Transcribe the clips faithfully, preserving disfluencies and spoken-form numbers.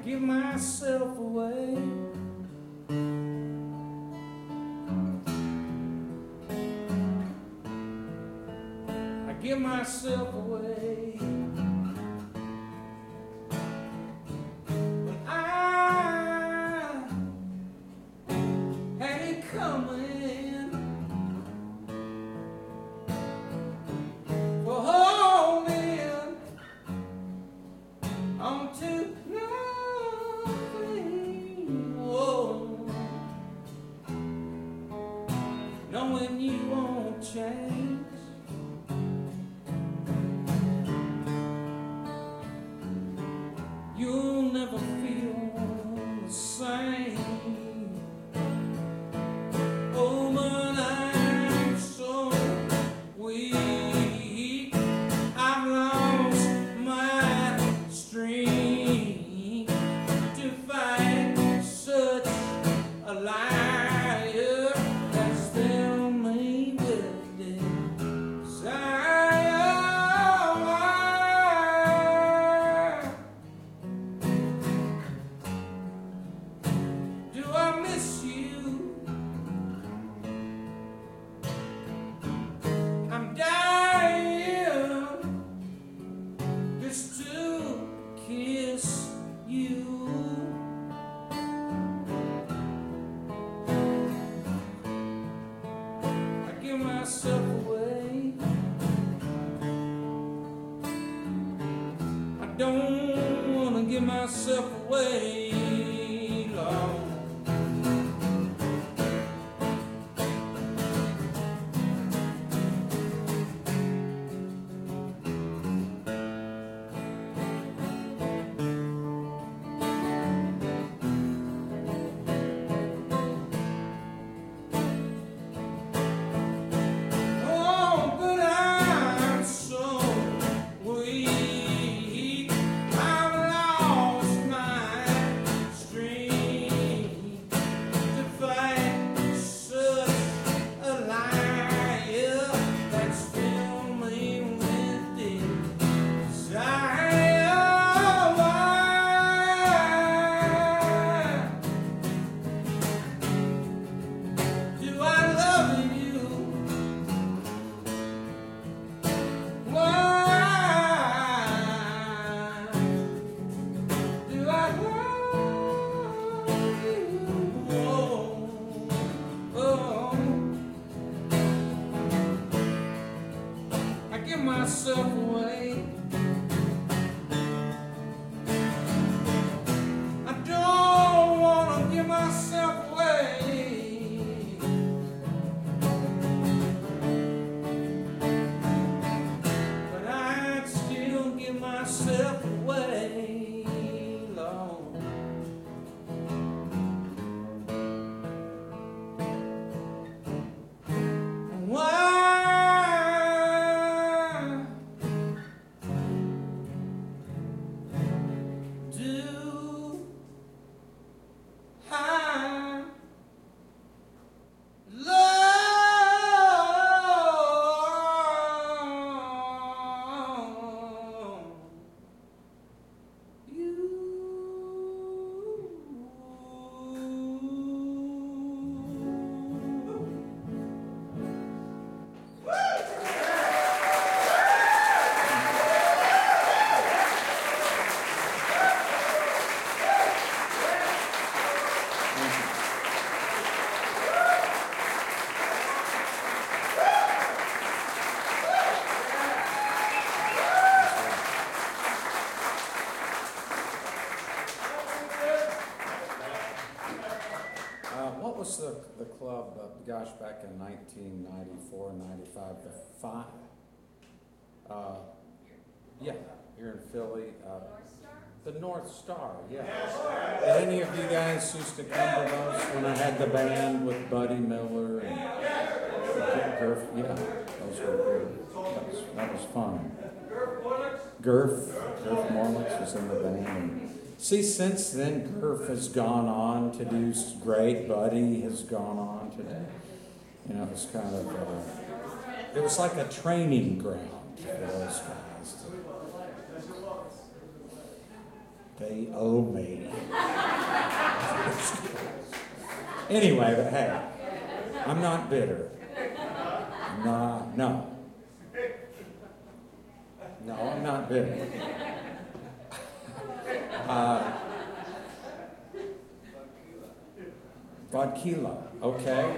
give myself away. I give myself away. When I had it coming for holding onto nothing, oh, knowing you won't change. You'll never feel the same. Oh, but I'm so weak. I've lost my strength to fight such a liar that's filled me with desire. Do I miss you? I'm dying just to kiss you. I give myself away. I don't want to give myself away, Lord. Oh, but I'm so weak. I've lost my strength to fight such a liar that's filled me with desire. Do I love you? Why do I love you? Oh, oh. I give myself away. I don't want to give myself away. But I'd still give myself away, Lord. Why do I love you? Uh, what was the, the club, uh, gosh, back in nineteen ninety-four, ninety-five, the five? Uh, yeah, here in Philly. Uh, the North Star, yeah. Did any of you guys used to come to those when I had the band with Buddy Miller and Gurf? Yeah, those were good. That was, that was fun. Gurf, Gurf Morlitz was in the band. And see, since then, Gurf has gone on to do great. Buddy has gone on to do, you know, it's kind of, uh, it was like a training ground for those guys. They owe me. Anyway, but hey, I'm not bitter. No, no. No, I'm not bitter. Uh, Vodkila, okay?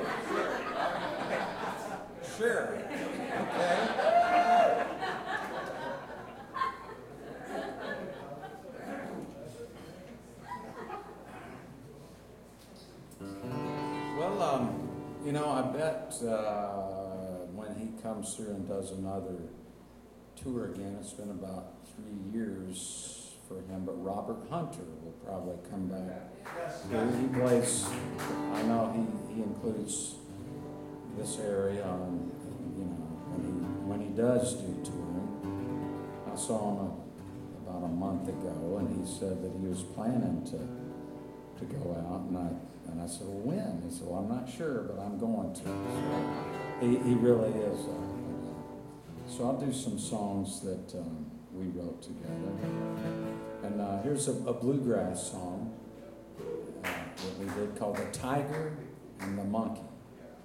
Sure. Okay. Well, um, you know, I bet uh, when he comes through and does another tour again, it's been about three years for him, but Robert Hunter will probably come back. He, he plays, I know he, he includes this area on, you know, when he, when he does do touring. I saw him a, about a month ago, and he said that he was planning to to go out, and I and I said, well, when? He said, well, I'm not sure, but I'm going to. So he, he really is. Uh, so I'll do some songs that um, we wrote together. And uh, here's a, a bluegrass song uh, that we did called The Tiger and the Monkey.